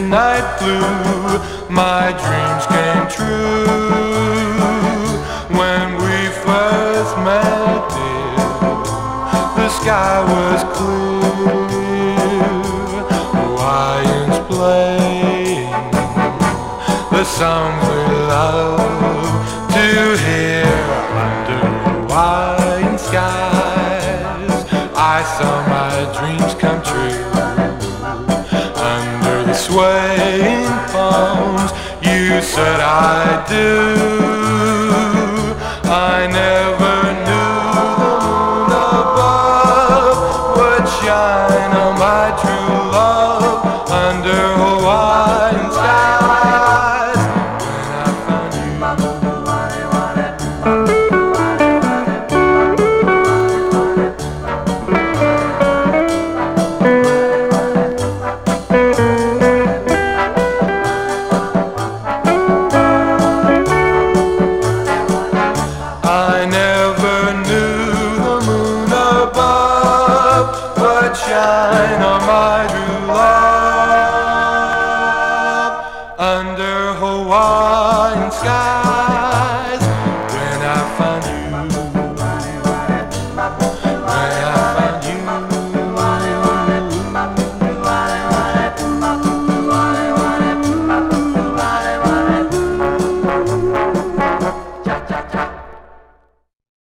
midnight blue, my dreams came true. When we first met, dear, the sky was clear. Hawaiians playing the songs we love to hear. Under Hawaiian skies, I saw my dreams come true. Under the swaying palms, you said I do. I never knew the moon above would shine on my true love under Hawaiian skies. When I found you, I never knew the moon above would shine on my